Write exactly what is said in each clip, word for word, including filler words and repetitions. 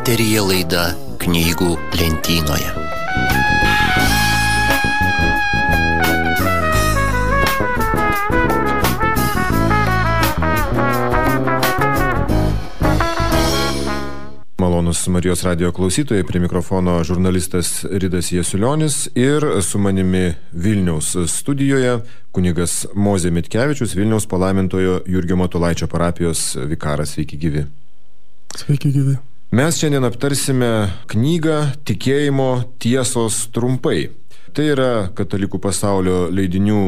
Eteryje laida Knygų lentynoje. Malonus Marijos radijo klausytojai, prie mikrofono žurnalistas Ridas Jasiulionis ir su manimi Vilniaus studijoje kunigas Mozė Mitkevičius, Vilniaus palaimintojo Jurgio Matulaičio parapijos vikaras. Sveiki gyvi. Sveiki gyvi. Mes šiandien aptarsime knygą Tikėjimo tiesos trumpai. Tai yra Katalikų pasaulio leidinių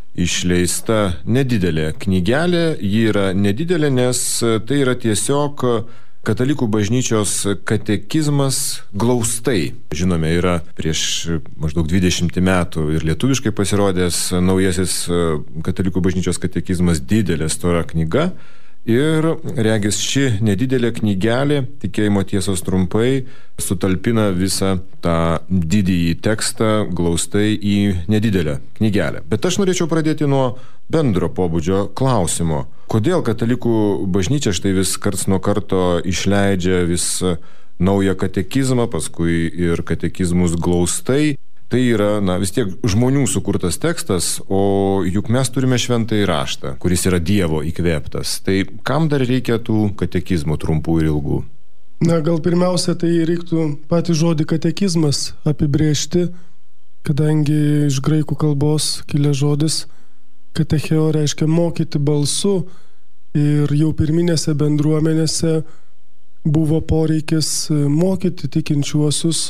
išleista nedidelė knygelė. Ji yra nedidelė, nes tai yra tiesiog Katalikų bažnyčios katekizmas glaustai. Žinome, yra prieš maždaug dvidešimt metų ir lietuviškai pasirodęs naujasis Katalikų bažnyčios katekizmas, didelė stora knyga. Ir regis ši nedidelė knygelė Tikėjimo tiesos trumpai sutalpina visą tą didįjį tekstą glaustai į nedidelę knygelę. Bet aš norėčiau pradėti nuo bendro pobūdžio klausimo. Kodėl Katalikų bažnyčia štai vis karts nuo karto išleidžia vis naują katekizmą, paskui ir katekizmus glaustai? Tai yra, na, vis tiek žmonių sukurtas tekstas, o juk mes turime šventąjį raštą, kuris yra Dievo įkvėptas. Tai kam dar reikia tų katekizmų trumpų ir ilgų? Na, gal pirmiausia, tai reiktų patį žodį katekizmas apibrėžti, kadangi iš graikų kalbos kilęs žodis katecheo reiškia mokyti balsu, ir jau pirminėse bendruomenėse buvo poreikis mokyti tikinčiuosius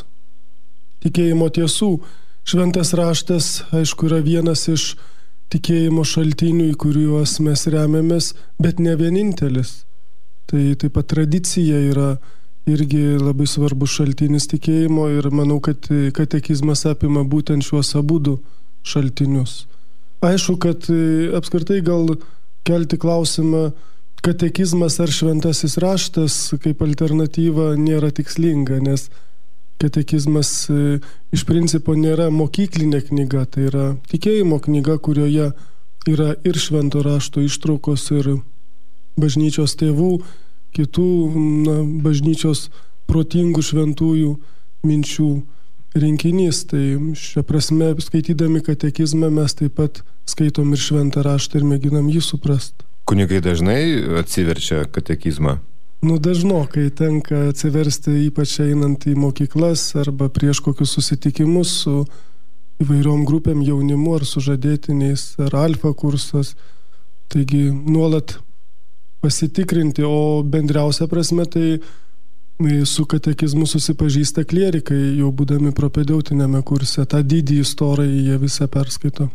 tikėjimo tiesų. Šventas raštas, aišku, yra vienas iš tikėjimo šaltinių, į kuriuos mes remiamės, bet ne vienintelis. Tai taip pat tradicija yra irgi labai svarbus šaltinis tikėjimo ir manau, kad katekizmas apima būtent šiuos abudu šaltinius. Aišku, kad apskritai gal kelti klausimą katekizmas ar šventasis raštas kaip alternatyva nėra tikslinga, nes katekizmas iš principo nėra mokyklinė knyga, tai yra tikėjimo knyga, kurioje yra ir švento rašto ištraukos, ir bažnyčios tėvų, kitų na, bažnyčios protingų šventųjų minčių rinkinys. Tai šia prasme, skaitydami katekizmą, mes taip pat skaitom ir šventą raštą ir mėginam jį suprasti. Kunigai dažnai atsiverčia katekizmą? Nu, dažnokai tenka atsiversti, ypač einant į mokyklas arba prieš kokius susitikimus su įvairiom grupėm jaunimu ar sužadėtiniais, ar alfa kursas. Taigi nuolat pasitikrinti, o bendriausia prasme tai su katekizmu susipažįsta klierikai, jau būdami propedeutinėme kurse. Ta didįjį storąjį jie visą perskaito.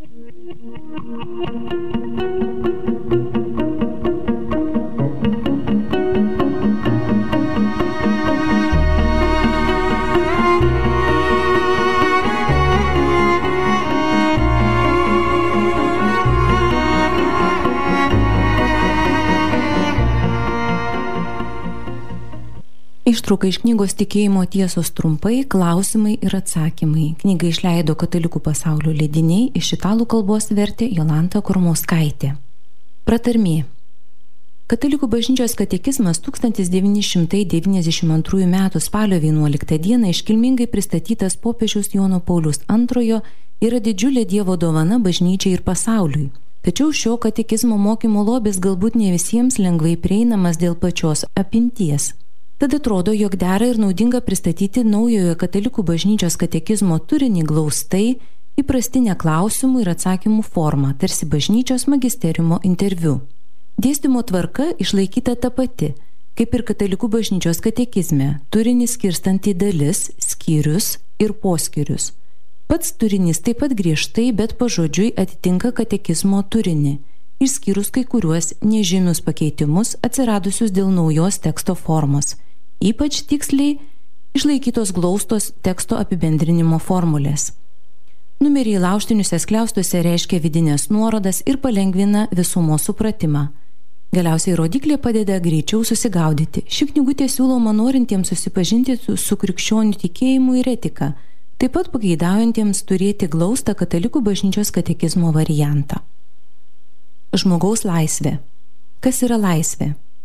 Ištrauka iš knygos Tikėjimo tiesos trumpai, klausimai ir atsakymai. Knygą išleido Katalikų pasaulio leidiniai, iš italų kalbos vertė Jolanta Kormauskaitė. Pratarmė. Katalikų bažnyčios katekizmas tūkstantis devyni šimtai devyniasdešimt antrųjų metų spalio vienuoliktą dieną iškilmingai pristatytas popiežiaus Jono Pauliaus antrojo yra didžiulė Dievo dovana bažnyčiai ir pasauliui. Tačiau šio katekizmo mokymo lobis galbūt ne visiems lengvai prieinamas dėl pačios apimties. Tad atrodo, jog dera ir naudinga pristatyti naujojo Katalikų bažnyčios katekizmo turinį glaustai, įprastinę klausimų ir atsakymų formą, tarsi bažnyčios magisteriumo interviu. Dėstymo tvarka išlaikyta ta pati, kaip ir Katalikų bažnyčios katekizme, turinį skirstant į dalis, skyrius ir poskyrius. Pats turinys taip pat griežtai, bet pažodžiui atitinka katekizmo turinį, išskyrus kai kuriuos nežymius pakeitimus atsiradusius dėl naujos teksto formos. Ypač tiksliai išlaikytos glaustos teksto apibendrinimo formulės. Numeriai lauštiniuose skliaustuose reiškia vidinės nuorodas ir palengvina visumos supratimą. Galiausiai rodiklė padeda greičiau susigaudyti. Ši knygutė siūloma norintiems susipažinti su, su krikščionių tikėjimu ir etika, taip pat pageidaujantiems turėti glaustą Katalikų bažnyčios katekizmo variantą. Žmogaus laisvė. Kas yra laisvė?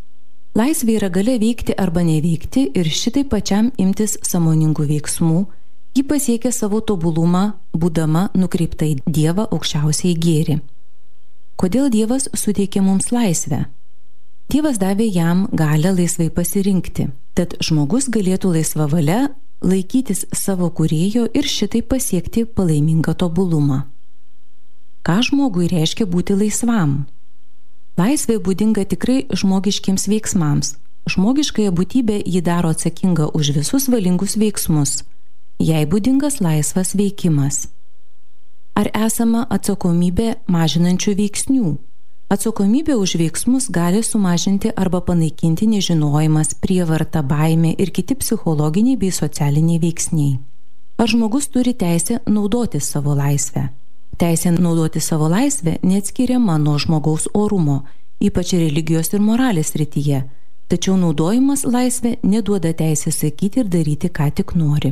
Laisvė yra galia veikti arba neveikti ir šitai pačiam imtis sąmoningų veiksmų, ji pasiekia savo tobulumą, būdama nukreipta į Dievą aukščiausiai gėrį. Kodėl Dievas suteikė mums laisvę? Dievas davė jam galę laisvai pasirinkti, tad žmogus galėtų laisva valia laikytis savo kūrėjo ir šitai pasiekti palaimingą tobulumą. Ką žmogui reiškia būti laisvam? Laisvė būdinga tikrai žmogiškiems veiksmams. Žmogiškąją būtybę ji daro atsakingą už visus valingus veiksmus. Jai būdingas laisvas veikimas. Ar esama atsakomybė mažinančių veiksnių? Atsakomybė už veiksmus gali sumažinti arba panaikinti nežinojimas, prievarta, baimė ir kiti psichologiniai bei socialiniai veiksniai. Ar žmogus turi teisę naudoti savo laisvę? Teisė naudoti savo laisvę neatskiriama nuo žmogaus orumo, ypač religijos ir moralės srityje, tačiau naudojimas laisvė neduoda teisės sakyti ir daryti, ką tik nori.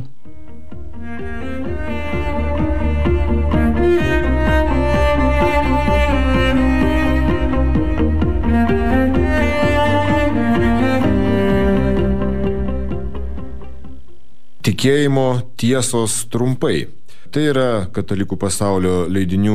Tikėjimo tiesos trumpai. Tai yra Katalikų pasaulio leidinių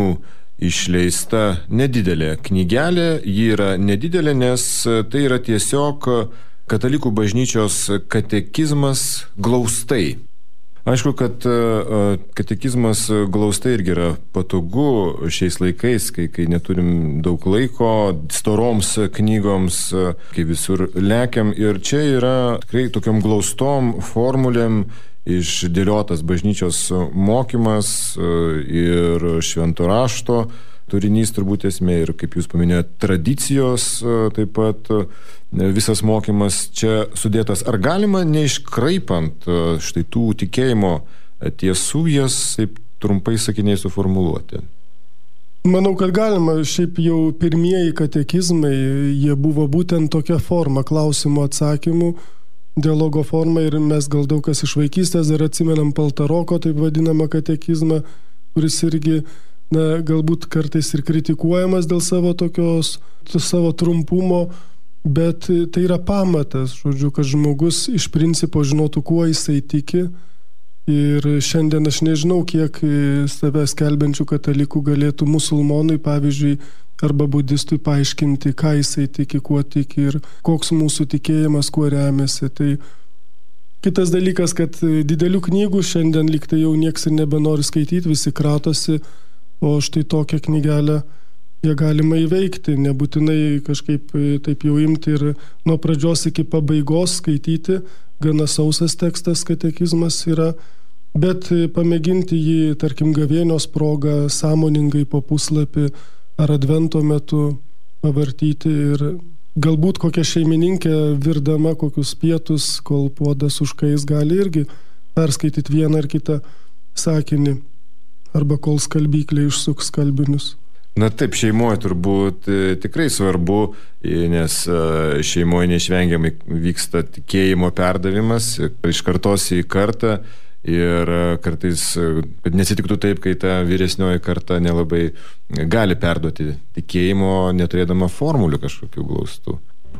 išleista nedidelė knygelė. Ji yra nedidelė, nes tai yra tiesiog Katalikų bažnyčios katekizmas glaustai. Aišku, kad katekizmas glaustai irgi yra patogu šiais laikais, kai, kai neturim daug laiko storoms knygoms, kai visur lekiam. Ir čia yra tikrai tokiom glaustom formulėm išdėliotas bažnyčios mokymas ir švento rašto turinys turbūt esmė ir, kaip jūs paminėjote, tradicijos taip pat visas mokymas čia sudėtas. Ar galima neiškraipant štai tų tikėjimo tiesų jas taip trumpai sakiniai suformuluoti? Manau, kad galima. Šiaip jau pirmieji katekizmai, jie buvo būtent tokia forma, klausimų atsakymų, dialogo forma, ir mes gal daug kas iš vaikystės dar atsimenam Paltaroko, taip vadinamą katekizmą, kuris irgi, na, galbūt kartais ir kritikuojamas dėl savo tokios, savo trumpumo, bet tai yra pamatas, žodžiu, kad žmogus iš principo žinotų, kuo jisai tiki. Ir šiandien aš nežinau, kiek save skelbiančių katalikų galėtų musulmonui, pavyzdžiui, arba budistui paaiškinti, ką jisai tiki, kuo tiki ir koks mūsų tikėjimas, kuo remiasi. Tai kitas dalykas, kad didelių knygų šiandien lyg tai jau nieks ir nebenori skaityti, visi kratosi, o štai tokią knygelę ją galima įveikti, nebūtinai kažkaip taip jau imti ir nuo pradžios iki pabaigos skaityti, gana sausas tekstas katekizmas yra, bet pamėginti jį, tarkim, gavėnios progą sąmoningai po puslapį ar advento metu pavartyti ir galbūt kokia šeimininkė virdama kokius pietus, kol puodas užkais, gali irgi perskaityti vieną ar kitą sakinį arba kol skalbyklė išsuks skalbinius. Na taip, šeimoje turbūt tikrai svarbu, nes šeimoje neišvengiamai vyksta tikėjimo perdavimas iš kartos į kartą ir kartais, kad nesitiktų taip, kai ta vyresnioji karta nelabai gali perduoti tikėjimo, neturėdama formulių kažkokių glaustų.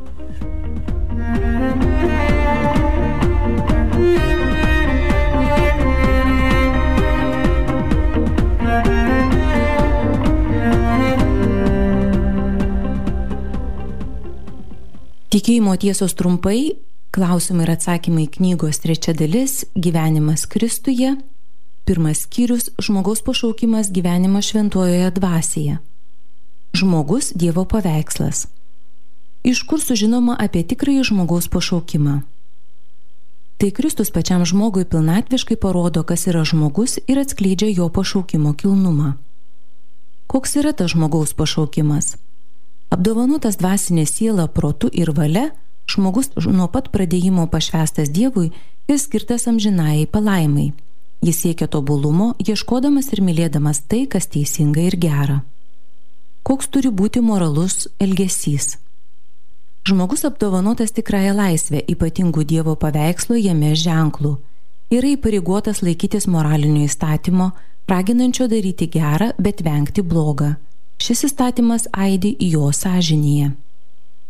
Tikėjimo tiesos trumpai, klausimai ir atsakymai knygos trečia dalis, gyvenimas Kristuje, pirmas skyrius, žmogaus pašaukimas gyvenimas šventojoje dvasioje. Žmogus Dievo paveikslas. Iš kur sužinoma apie tikrąjį žmogaus pašaukimą? Tai Kristus pačiam žmogui pilnatviškai parodo, kas yra žmogus ir atskleidžia jo pašaukimo kilnumą. Koks yra tas žmogaus pašaukimas? Apdovanotas dvasinė siela protu ir valia, žmogus nuo pat pradėjimo pašvęstas Dievui ir skirtas amžinajai palaimai. Jis siekia tobulumo, ieškodamas ir mylėdamas tai, kas teisinga ir gera. Koks turi būti moralus elgesys? Žmogus apdovanotas tikrąją laisvę, ypatingų Dievo paveikslo jame ženklų. Yra įpareigotas laikytis moralinio įstatymo, raginančio daryti gerą, bet vengti blogą. Šis įstatymas aidi jo sąžinėje.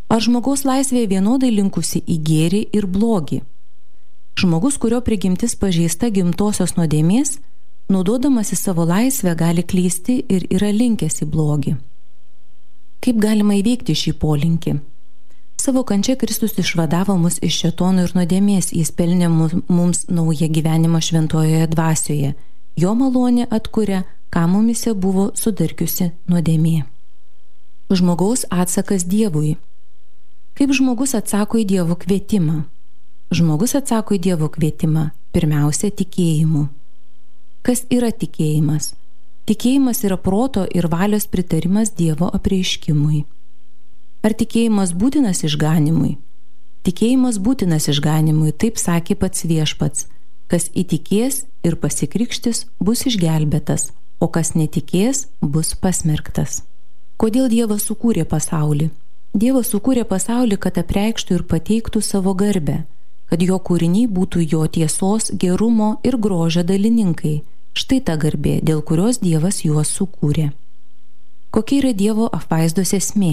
Ar žmogaus laisvė vienodai linkusi į gėrį ir blogį? Žmogus, kurio prigimtis pažeista gimtosios nuodėmės, naudodamas į savo laisvę gali klysti ir yra linkęs į blogį. Kaip galima įveikti šį polinkį? Savo kančia Kristus išvadavo mus iš šėtono ir nuodėmės, jis pelnė mums naują gyvenimą šventojoje dvasioje. Jo malonė atkuria, ką mumise buvo sudarkiusi nuodėmė. Žmogaus atsakas Dievui. Kaip žmogus atsako į Dievo kvietimą? Žmogus atsako į Dievo kvietimą pirmiausia tikėjimu. Kas yra tikėjimas? Tikėjimas yra proto ir valios pritarimas Dievo apreiškimui. Ar tikėjimas būtinas išganimui? Tikėjimas būtinas išganimui, taip sakė pats Viešpats. Kas įtikės ir pasikrikštis, bus išgelbėtas, o kas netikės, bus pasmerktas. Kodėl Dievas sukūrė pasaulį? Dievas sukūrė pasaulį, kad apreikštų ir pateiktų savo garbę, kad jo kūriniai būtų jo tiesos, gerumo ir grožio dalininkai. Štai ta garbė, dėl kurios Dievas juos sukūrė. Kokia yra Dievo apvaizdos esmė?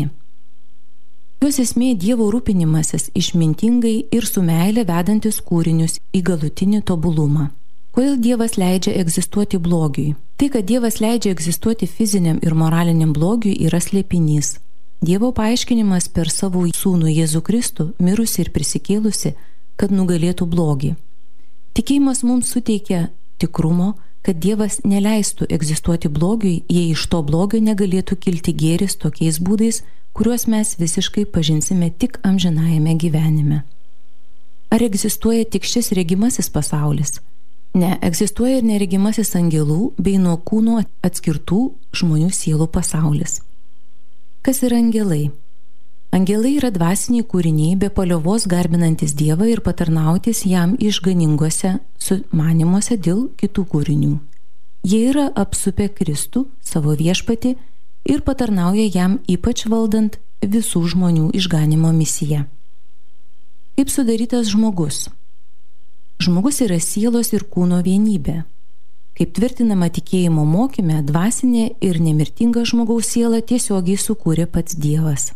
Jos esmė Dievo rūpinimasis išmintingai ir su meile vedantis kūrinius į galutinį tobulumą. Kodėl Dievas leidžia egzistuoti blogiui? Tai, kad Dievas leidžia egzistuoti fiziniam ir moraliniam blogiui, yra slėpinys. Dievo paaiškinimas per savo sūnų Jėzų Kristų, mirusi ir prisikėlusi, kad nugalėtų blogį. Tikėjimas mums suteikia tikrumo, kad Dievas neleistų egzistuoti blogiui, jei iš to blogio negalėtų kilti gėris tokiais būdais, kuriuos mes visiškai pažinsime tik amžinajame gyvenime. Ar egzistuoja tik šis regimasis pasaulis? Ne, egzistuoja ir neregimasis angelų bei nuo kūno atskirtų žmonių sielų pasaulis. Kas yra angelai? Angelai yra dvasiniai kūriniai be paliovos garbinantis Dievą ir patarnautis jam išganingose sumanymuose dėl kitų kūrinių. Jie yra apsupę Kristų, savo viešpatį, ir patarnauja jam ypač valdant visų žmonių išganimo misiją. Kaip sudarytas žmogus? Žmogus yra sielos ir kūno vienybė. Kaip tvirtinama tikėjimo mokyme, dvasinė ir nemirtinga žmogaus siela tiesiogiai sukūrė pats Dievas.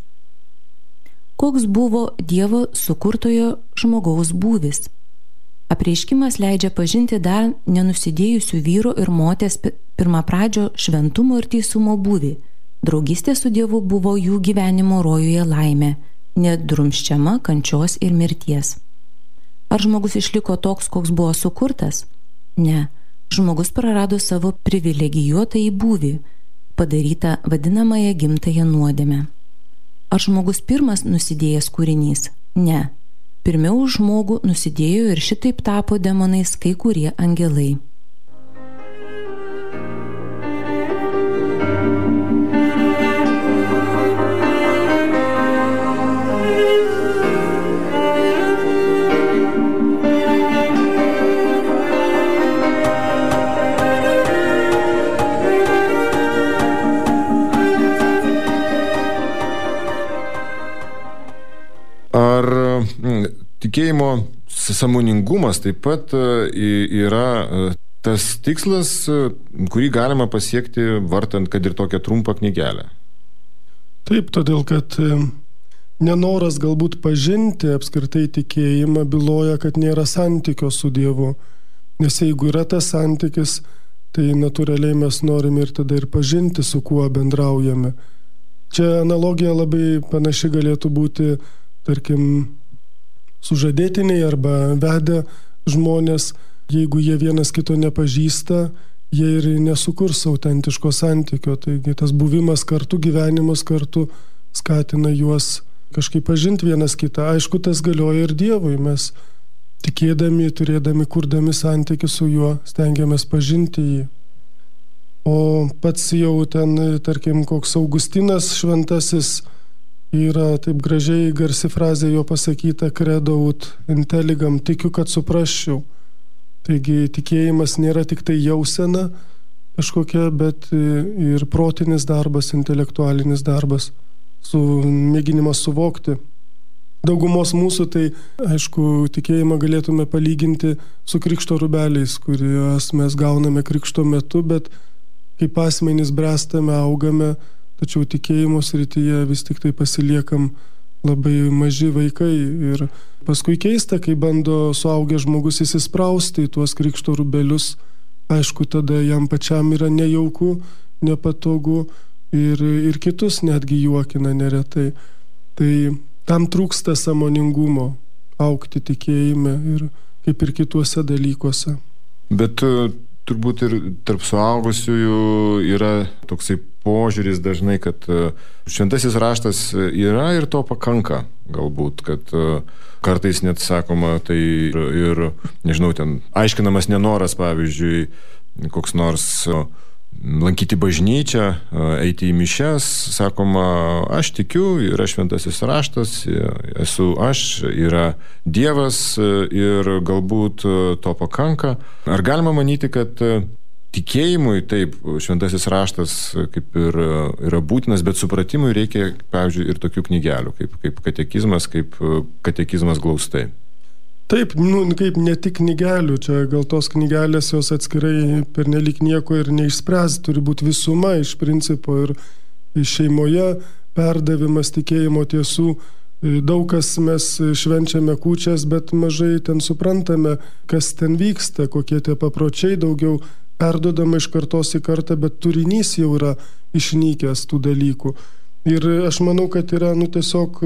Koks buvo Dievo sukurtojo žmogaus būvis? Apreiškimas leidžia pažinti dar nenusidėjusių vyro ir moters pirmapradžio šventumo ir teisumo būvį. Draugystė su Dievu buvo jų gyvenimo rojuje laimė, nedrumsčiama kančios ir mirties. Ar žmogus išliko toks, koks buvo sukurtas? Ne. Žmogus prarado savo privilegijuotąjį būvį, padarytą vadinamąją gimtąją nuodėmę. Ar žmogus pirmas nusidėjęs kūrinys? Ne. Pirmiau už žmogų nusidėjo ir šitaip tapo demonais kai kurie angelai. Ar tikėjimo sąmoningumas taip pat yra tas tikslas, kurį galima pasiekti vartant, kad ir tokią trumpą knygelę? Taip, todėl kad nenoras galbūt pažinti apskritai tikėjimą byloja, kad nėra santykio su Dievu. Nes jeigu yra tas santykis, tai natūraliai mes norime ir tada ir pažinti, su kuo bendraujame. Čia analogija labai panaši galėtų būti, tarkim, sužadėtiniai arba vedę žmonės, jeigu jie vienas kito nepažįsta, jie ir nesukurs autentiško santykio. Taigi tas buvimas kartu, gyvenimas kartu skatina juos kažkaip pažinti vienas kitą. Aišku, tas galioja ir Dievui. Mes tikėdami, turėdami, kurdami santykį su juo, stengiamės pažinti jį. O pats jau ten, tarkim, koks Augustinas šventasis, yra taip gražiai garsi frazė jo pasakyta credo ut intelligam, tikiu, kad suprasčiau. Taigi tikėjimas nėra tik tai jausena kažkokia, bet ir protinis darbas, intelektualinis darbas, su mėginimas suvokti. Daugumos mūsų tai, aišku, tikėjimą galėtume palyginti su krikšto rūbeliais, kuriuos mes gauname krikšto metu, bet kaip asmenys bręstame, augame, tačiau tikėjimo srityje vis tik tai pasiliekam labai maži vaikai. Ir paskui keista, kai bando suaugęs žmogus įsisprausti į tuos krikšto rūbelius. Aišku, tada jam pačiam yra nejauku, nepatogu ir, ir kitus netgi juokina neretai. Tai tam trūksta sąmoningumo augti tikėjime ir kaip ir kituose dalykuose. Bet turbūt ir tarp suaugusiųjų yra toksai požiūris dažnai, kad šventasis raštas yra ir to pakanka. Galbūt, kad kartais net sakoma, tai ir, nežinau, ten aiškinamas nenoras, pavyzdžiui, koks nors lankyti bažnyčią, eiti į mišias, sakoma, aš tikiu, yra šventasis raštas, esu aš, yra Dievas ir galbūt to pakanka. Ar galima manyti, kad tikėjimui taip šventasis raštas kaip ir yra būtinas, bet supratimui reikia, pavyzdžiui, ir tokių knygelių, kaip, kaip katekizmas, kaip katekizmas glaustai? Taip, nu, kaip ne tik knygelių, čia gal tos knygelės jos atskirai pernelyg nieko ir neišspręs, turi būti visuma iš principo ir šeimoje perdavimas tikėjimo tiesų. Daug kas mes švenčiame kūčias, bet mažai ten suprantame, kas ten vyksta, kokie tie papročiai, daugiau perdodama iš kartos į kartą, bet turinys jau yra išnykęs tų dalykų. Ir aš manau, kad yra nu, tiesiog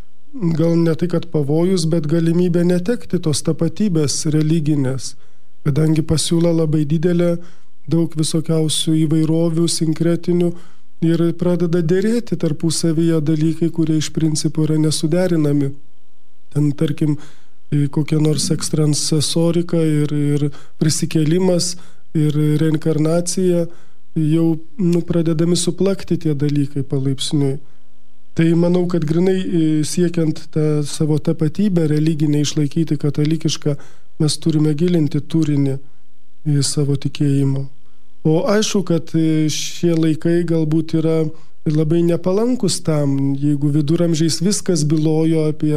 gal ne tai, kad pavojus, bet galimybė netekti tos tapatybės religinės, kadangi pasiūla labai didelė, daug visokiausių įvairovių, sinkretinių ir pradeda dėrėti tarpusavyje dalykai, kurie iš principo yra nesuderinami. Ten, tarkim, kokia nors ekstrasensorika ir, ir prisikėlimas ir reinkarnacija jau nu, pradedami suplakti tie dalykai palaipsniui. Tai manau, kad grinai siekiant tą savo tapatybę religinę išlaikyti katalikišką, mes turime gilinti turinį į savo tikėjimo. O aišku, kad šie laikai galbūt yra labai nepalankus tam, jeigu viduramžiais viskas bylojo apie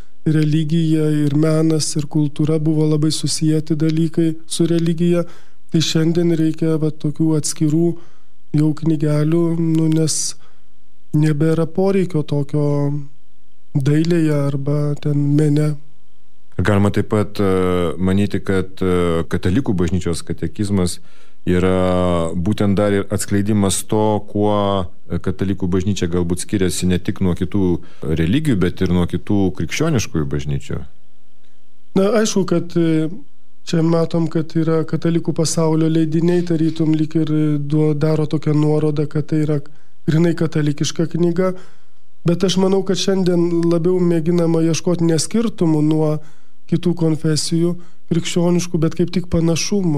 religiją ir menas ir kultūra buvo labai susijęti dalykai su religija, tai šiandien reikia va, tokių atskirų jau knygelių, nu, nes nebėra poreikio tokio dailėje arba ten mene. Galima taip pat manyti, kad katalikų bažnyčios katekizmas yra būtent dar ir atskleidimas to, kuo katalikų bažnyčia galbūt skiriasi ne tik nuo kitų religijų, bet ir nuo kitų krikščioniškųjų bažnyčių. Na, aišku, kad čia matom, kad yra katalikų pasaulio leidiniai, tarytum lyg ir daro tokią nuorodą, kad tai yra grinai katalikiška knyga, bet aš manau, kad šiandien labiau mėginama ieškoti neskirtumų nuo kitų konfesijų krikščioniškų, bet kaip tik panašumų.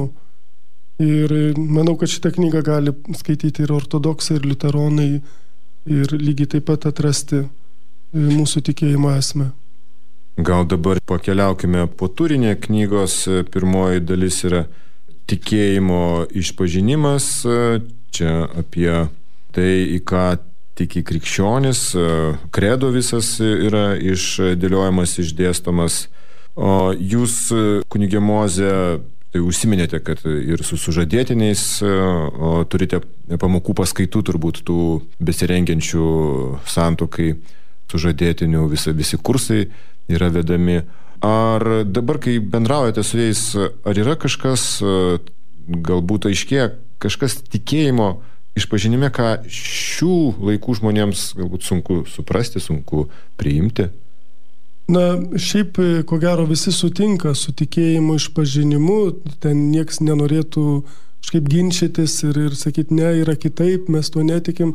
Ir manau, kad šitą knygą gali skaityti ir ortodoksai, ir liuteronai, ir lygiai taip pat atrasti mūsų tikėjimo esmę. Gal dabar pakeliaukime po turinį knygos. Pirmoji dalis yra tikėjimo išpažinimas. Čia apie tai, į ką tiki krikščionis, kredo visas yra išdėliojamas, išdėstomas. O jūs, kunigė Mozė, tai užsiminėte, kad ir su sužadėtiniais o turite pamokų paskaitų turbūt tų besirengiančių santuokai sužadėtinių, visi, visi kursai yra vedami. Ar dabar, kai bendraujate su jais, ar yra kažkas, galbūt aiškėja, kažkas tikėjimo išpažinime, ką šių laikų žmonėms galbūt sunku suprasti, sunku priimti? Na, šiaip, ko gero, visi sutinka su tikėjimo išpažinimu, ten nieks nenorėtų kažkaip ginčytis ir, ir sakyti, ne, yra kitaip, mes to netikim.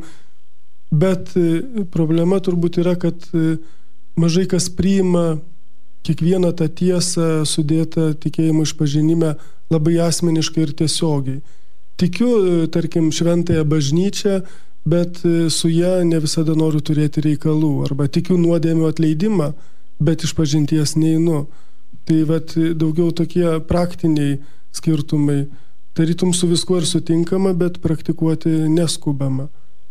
Bet problema turbūt yra, kad mažai kas priima kiekvieną tą tiesą sudėtą tikėjimo išpažinime labai asmeniškai ir tiesiogiai. Tikiu, tarkim, šventąją bažnyčią, bet su ja ne visada noriu turėti reikalų. Arba tikiu nuodėmių atleidimą, bet išpažinties neinu. Tai vat, daugiau tokie praktiniai skirtumai. Tarytum su viskuo ir sutinkama, bet praktikuoti neskubama.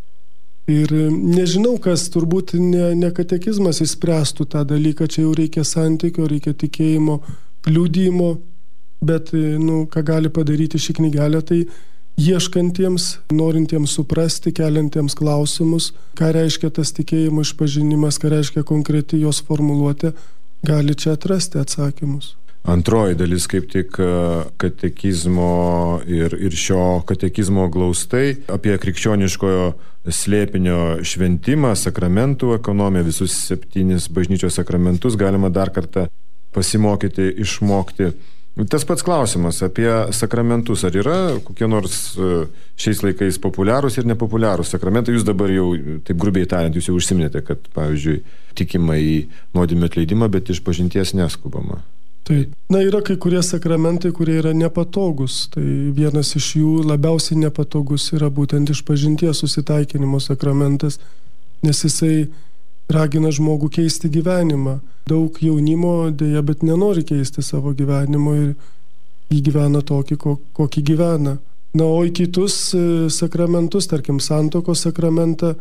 Ir nežinau, kas turbūt ne, ne katekizmas įspręstų tą dalyką, čia jau reikia santykio, reikia tikėjimo, liudijimo, bet, nu, ką gali padaryti ši knygelė, tai ieškantiems, norintiems suprasti, keliantiems klausimus, ką reiškia tas tikėjimo išpažinimas, ką reiškia konkreti jos formuluotė, gali čia atrasti atsakymus. Antroji dalis kaip tik katekizmo ir, ir šio katekizmo glaustai apie krikščioniškojo slėpinio šventimą, sakramentų ekonomiją, visus septynis bažnyčios sakramentus galima dar kartą pasimokyti, išmokti. Tas pats klausimas apie sakramentus. Ar yra kokie nors šiais laikais populiarūs ir nepopuliarūs sakramentai? Jūs dabar jau, taip grubiai tariant, jūs jau užsiminėte, kad, pavyzdžiui, tikima į nuodėmių atleidimą, bet iš pažinties neskubama. Tai, na, yra kai kurie sakramentai, kurie yra nepatogus. Tai vienas iš jų labiausiai nepatogus yra būtent išpažinties susitaikinimo sakramentas, nes jisai ragina žmogų keisti gyvenimą. Daug jaunimo dėja, bet nenori keisti savo gyvenimo ir jį gyvena tokį, kokį gyvena. Na, o į kitus sakramentus, tarkim, santuokos sakramentą,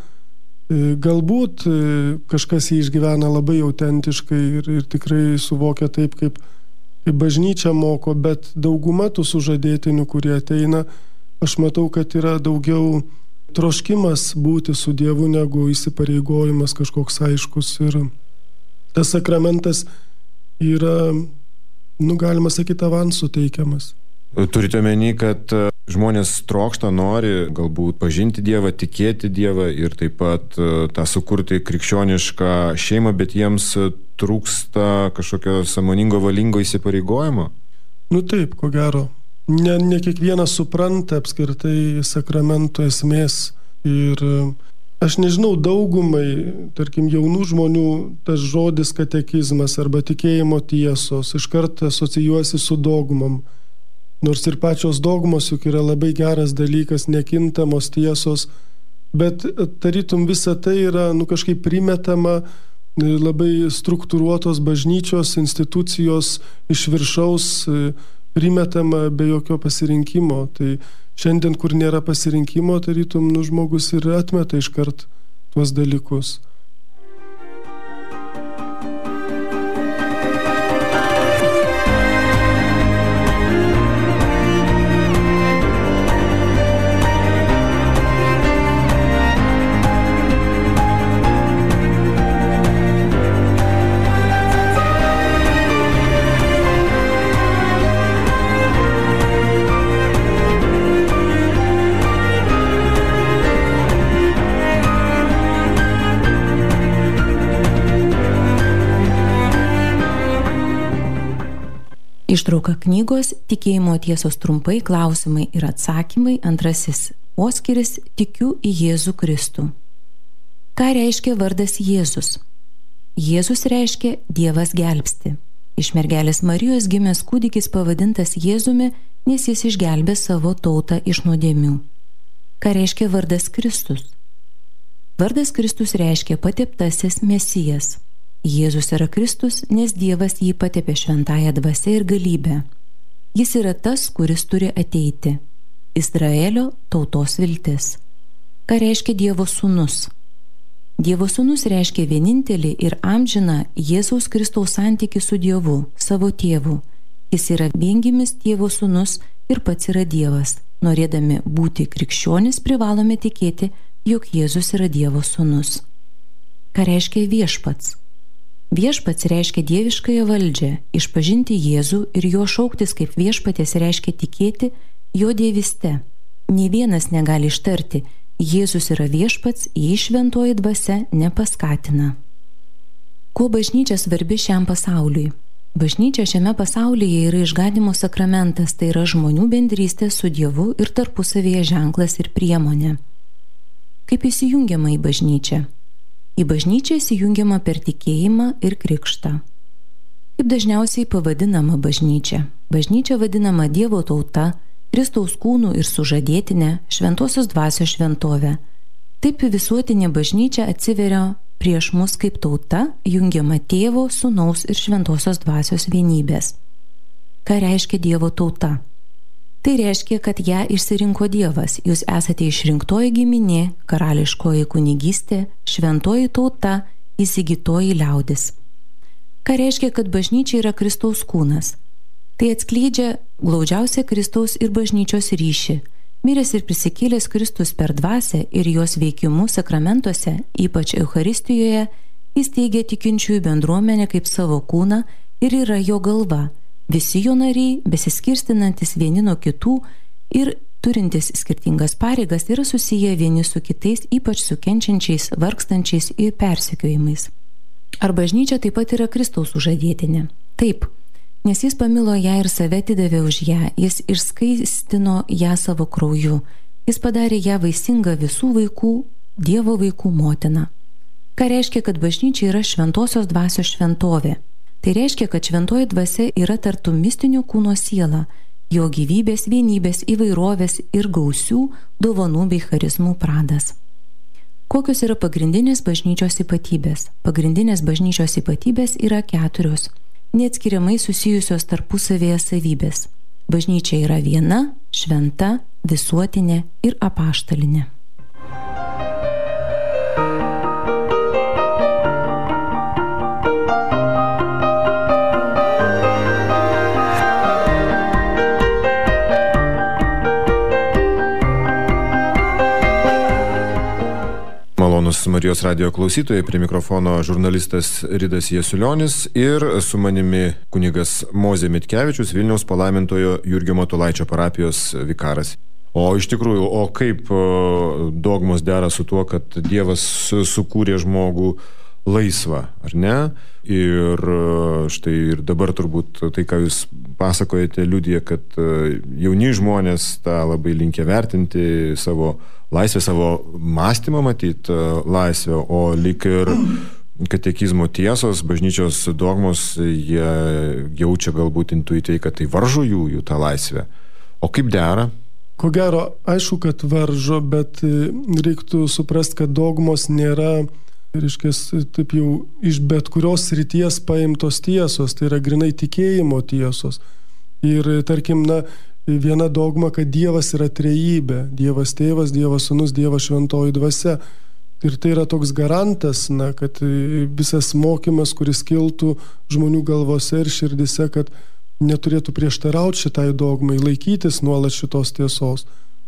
galbūt kažkas jį išgyvena labai autentiškai ir, ir tikrai suvokia taip, kaip, kaip bažnyčia moko, bet dauguma tų sužadėtinių, kurie ateina, aš matau, kad yra daugiau troškimas būti su Dievu negu įsipareigojimas kažkoks aiškus. Ir tas sakramentas yra, nu, galima sakyti, avansų teikiamas. Turite omeny, kad žmonės trokšta, nori galbūt pažinti Dievą, tikėti Dievą ir taip pat tą sukurti krikščionišką šeimą, bet jiems trūksta kažkokio sąmoningo, valingo įsipareigojimo? Nu taip, ko gero. Ne, ne kiekvienas supranta apskritai sakramento esmės. Ir aš nežinau, daugumai, tarkim, jaunų žmonių tas žodis katekizmas arba tikėjimo tiesos iškart asocijuosi su dogmom. Nors ir pačios dogmos juk yra labai geras dalykas, nekintamos tiesos, bet tarytum visa tai yra, nu, kažkaip primetama labai struktūruotos bažnyčios institucijos iš viršaus, primetama be jokio pasirinkimo. Tai šiandien, kur nėra pasirinkimo, tarytum, nu, žmogus ir atmeta iškart tuos dalykus. Ištrauka knygos Tikėjimo tiesos trumpai, klausimai ir atsakymai, antrasis poskyris Tikiu į Jėzų Kristų. Ką reiškia vardas Jėzus? Jėzus reiškia Dievas gelbsti. Iš mergelės Marijos gimęs kūdikis pavadintas Jėzumi, nes jis išgelbė savo tautą iš nuodėmių. Ką reiškia vardas Kristus? Vardas Kristus reiškia pateptasis Mesijas. Jėzus yra Kristus, nes Dievas jį patepė šventąją dvasią ir galybę. Jis yra tas, kuris turi ateiti. Izraelio tautos viltis. Ką reiškia Dievo sūnus? Dievo sūnus reiškia vienintelį ir amžiną Jėzaus Kristaus santykį su Dievu, savo tėvu. Jis yra viengimis Dievo sūnus ir pats yra Dievas. Norėdami būti krikščionis, privalome tikėti, jog Jėzus yra Dievo sūnus. Ką reiškia viešpats? Viešpats reiškia dieviškąją valdžią, išpažinti Jėzų ir jo šauktis kaip viešpatės reiškia tikėti jo dievyste. Nė vienas negali ištarti, Jėzus yra viešpats, jei šventoji dvasia nepaskatina. Kuo bažnyčia svarbi šiam pasauliui? Bažnyčia šiame pasaulyje yra išganymo sakramentas, tai yra žmonių bendrystė su Dievu ir tarpusavėje ženklas ir priemonė. Kaip įsijungiama į bažnyčią? Į bažnyčią įsijungiama per tikėjimą ir krikštą. Kaip dažniausiai pavadinama bažnyčia? Bažnyčia vadinama Dievo tauta, Kristaus kūnų ir sužadėtinė, šventosios dvasios šventovė. Taip visuotinė bažnyčia atsiveria prieš mus kaip tauta, jungiama Tėvo, Sūnaus ir šventosios dvasios vienybės. Ką reiškia Dievo tauta? Tai reiškia, kad ją išsirinko Dievas, jūs esate išrinktoji giminė, karališkoji kunigystė, šventoji tauta, įsigytoji liaudis. Ką reiškia, kad bažnyčia yra Kristaus kūnas? Tai atskleidžia glaudžiausią Kristaus ir bažnyčios ryšį. Miręs ir prisikėlęs Kristus per dvasią ir jos veikimu sakramentuose, ypač Eucharistijoje, jis teigia tikinčiųjų bendruomenę kaip savo kūną ir yra jo galva. Visi jo nariai, besiskirstinantis vieni nuo kitų ir turintis skirtingas pareigas, yra susiję vieni su kitais, ypač su kenčiančiais, vargstančiais ir persekiojimais. Ar bažnyčia taip pat yra Kristaus sužadėtinė? Taip, nes jis pamilo ją ir save atidavė už ją, jis išskaistino ją savo krauju, jis padarė ją vaisingą visų vaikų, Dievo vaikų motiną. Ką reiškia, kad bažnyčia yra šventosios dvasios šventovė? Tai reiškia, kad šventoji dvasia yra tartum mistinio kūno siela, jo gyvybės, vienybės, įvairovės ir gausių dovanų bei charizmų pradas. Kokios yra pagrindinės bažnyčios ypatybės? Pagrindinės bažnyčios ypatybės yra keturios, neatskiriamai susijusios tarpusavėje savybės. Bažnyčia yra viena, šventa, visuotinė ir apaštalinė. Malonus Marijos radijo klausytojai, prie mikrofono žurnalistas Ridas Jasiulionis ir su manimi kunigas Mozė Mitkevičius, Vilniaus palaimintojo Jurgio Matulaičio parapijos vikaras. O iš tikrųjų, o kaip dogmos dera su tuo, kad Dievas sukūrė žmogų laisvą, ar ne? Ir štai ir dabar turbūt tai, ką jūs pasakojate, liudija, kad jauni žmonės tą labai linkę vertinti savo laisvę, savo mąstymą matyti laisvę, o lyg ir katekizmo tiesos, bažnyčios dogmos, jie jaučia galbūt intuityviai, kad tai varžo jų, jų tą laisvę. O kaip dera? Ko gero, aišku, kad varžo, bet reiktų suprasti, kad dogmos nėra, reiškia, taip jau iš bet kurios srities paimtos tiesos, tai yra grinai tikėjimo tiesos. Ir tarkim, na, viena dogma, kad Dievas yra trejybė, Dievas tėvas, Dievas sūnus, Dievas šventoji dvasia. Ir tai yra toks garantas, na, kad visas mokymas, kuris kiltų žmonių galvose ir širdise, kad neturėtų prieštarauti šitai dogmai, laikytis nuolat šitos tiesos.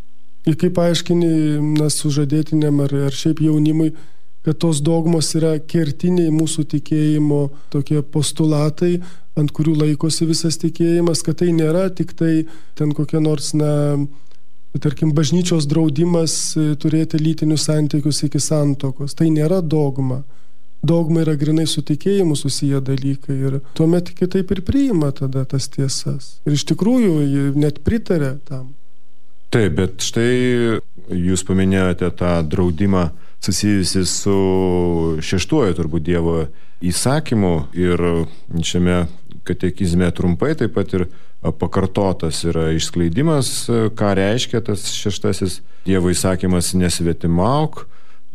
Ir kaip aiškini, na, sužadėtiniam ar, ar šiaip jaunimui, kad tos dogmos yra kertiniai mūsų tikėjimo tokie postulatai, ant kurių laikosi visas tikėjimas, kad tai nėra tik tai ten kokia nors, na, tarkim, bažnyčios draudimas turėti lytinius santykius iki santuokos. Tai nėra dogma. Dogma yra grinai su tikėjimu susiję dalykai ir tuomet kitaip ir priima tada tas tiesas. Ir iš tikrųjų jie net pritarė tam. Taip, bet štai jūs paminėjote tą draudimą susijusi su šeštuoju turbūt Dievo įsakymu ir šiame katekizme trumpai taip pat ir pakartotas yra išskleidimas, ką reiškia tas šeštasis Dievo įsakymas nesvetimauk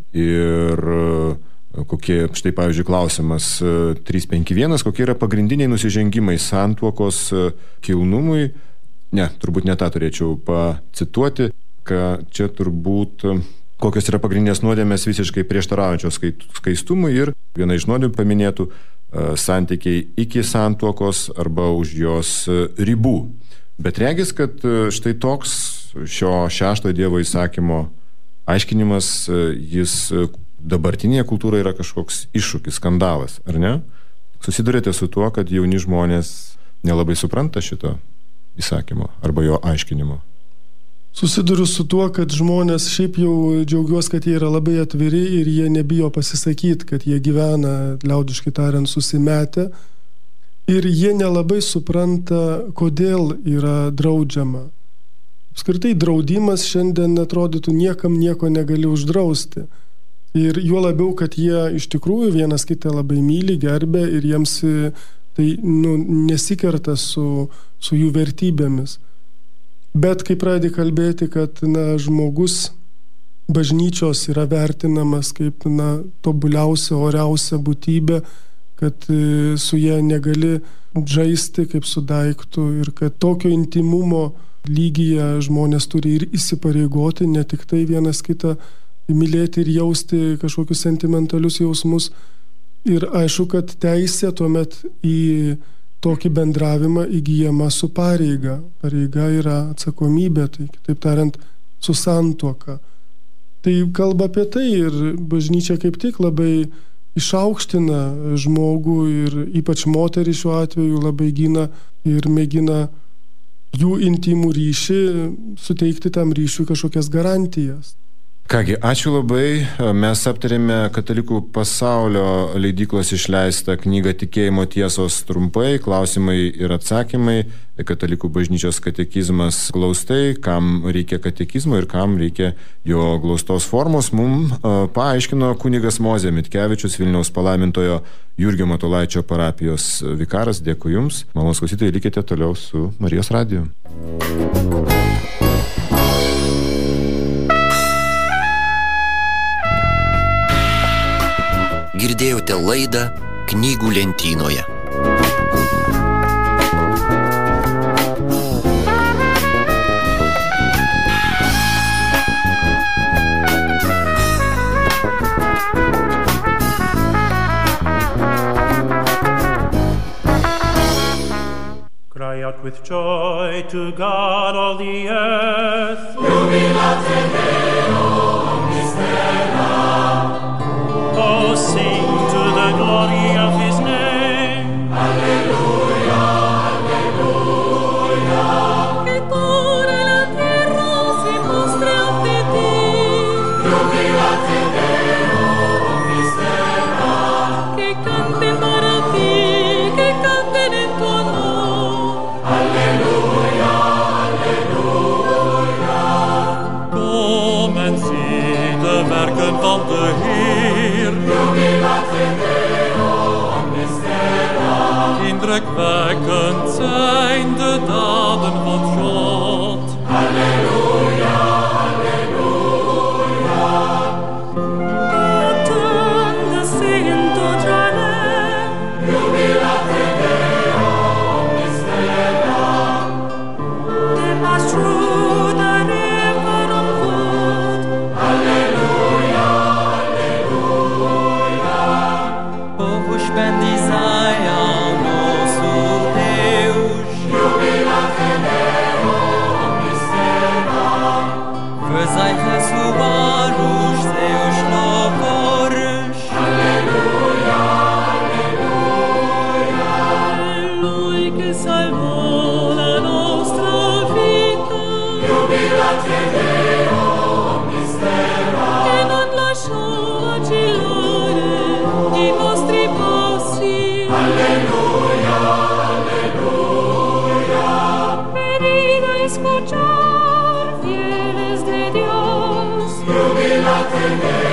ir kokie, štai pavyzdžiui klausimas trys penki vienas, kokie yra pagrindiniai nusižengimai santuokos kilnumui. Ne, turbūt ne tą turėčiau pacituoti, kad čia turbūt kokios yra pagrindinės nuodėmės visiškai prieštaraujančios skaistumui ir viena iš nuodėmių paminėtų santykiai iki santuokos arba už jos ribų. Bet regis, kad štai toks šio šeštojo Dievo įsakymo aiškinimas, jis dabartinėje kultūroje yra kažkoks iššūkis, skandalas, ar ne? Susidurėte su tuo, kad jauni žmonės nelabai supranta šito įsakymo arba jo aiškinimo? Susiduriu su tuo, kad žmonės šiaip jau džiaugiuosi, kad jie yra labai atviri ir jie nebijo pasisakyti, kad jie gyvena, liaudiškai tariant, susimetę. Ir jie nelabai supranta, kodėl yra draudžiama. Apskritai draudimas šiandien atrodytų niekam nieko negali uždrausti. Ir juo labiau, kad jie iš tikrųjų vienas kitą labai myli, gerbė ir jiems tai nu, nesikerta su, su jų vertybėmis. Bet kai pradedi kalbėti, kad na, žmogus bažnyčios yra vertinamas kaip na, tobuliausia, oriausia būtybė, kad e, su jie negali žaisti kaip su daiktu ir kad tokio intimumo lygyje žmonės turi ir įsipareigoti, ne tik tai vienas kitą mylėti ir jausti kažkokius sentimentalius jausmus. Ir aišku, kad teisė tuomet į tokį bendravimą įgyjama su pareiga. Pareiga yra atsakomybė, tai kitaip tariant, su santuoka. Tai kalba apie tai ir bažnyčia kaip tik labai išaukština žmogų ir ypač moterį šiuo atveju labai gina ir mėgina jų intimų ryšį suteikti tam ryšiui kažkokias garantijas. Kągi, ačiū labai. Mes aptarėme Katalikų pasaulio leidyklos išleistą knygą Tikėjimo tiesos trumpai, klausimai ir atsakymai, Katalikų bažnyčios katekizmas glaustai, kam reikia katekizmo ir kam reikia jo glaustos formos. Mums paaiškino kunigas Mozė Mitkevičius, Vilniaus palaimintojo Jurgio Matulaičio parapijos vikaras. Dėkui Jums. Malonūs klausytojai, likite toliau su Marijos radiju. Girdėjote laidą Knygų lentynoje. Cry out with joy to God all the earth. Jubilate Deo omnis terra. Oh, sing to the glory of His name. Alleluia, alleluia. Che pure la terra si mostra ante te. Jubilate Deo omnis terra. Che canten para te, che canten in tuo nome. Alleluia, alleluia. Kom en zie de werken van de Heer. Jubilate Deo omnis terra. Indrukwekkend zijn de daden van God. Alleluia, alleluia. Turn the singing to Jerusalem. Jubilate Deo omnis terra. They pass through the river of wood. Alleluia, alleluia. Povos bendizai ao nosso Deus. Jubilate Deo omnis terra. Fazei ressoar os seus louvores. Alleluia, alleluia. Lui che salvò la nostra vita. Jubilate Deo omnis terra. Che non lasciò vacillare i nostri passi. Alleluia, alleluia. Venid a escuchar, fieles de Dios. Jubilate Deo